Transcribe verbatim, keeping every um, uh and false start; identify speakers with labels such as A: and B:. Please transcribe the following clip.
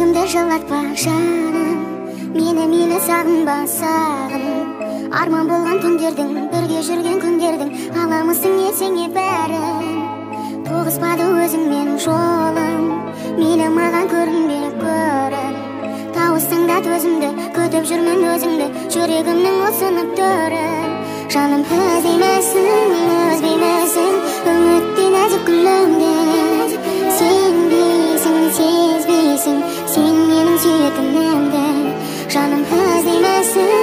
A: жүрегімді жылатпа жаным, мені мені сағынба сағын. Арман болған түндердің, бірге жүрген күндердің, аламысың есіңе бәрін. Тоғыспады өзіңмен жолым, мейлі маған көрінбе көрін. Тауысыңдат өзімді, күтіп жүрмін өзіңді, жүрегімнің осынып түрін. Жаным іздеймісің, өзбеймісің, үмітте нәзік гүлімді. Сенбейсің, сезбейсің, сен менің сүйетінімді. Жаным іздеймісің,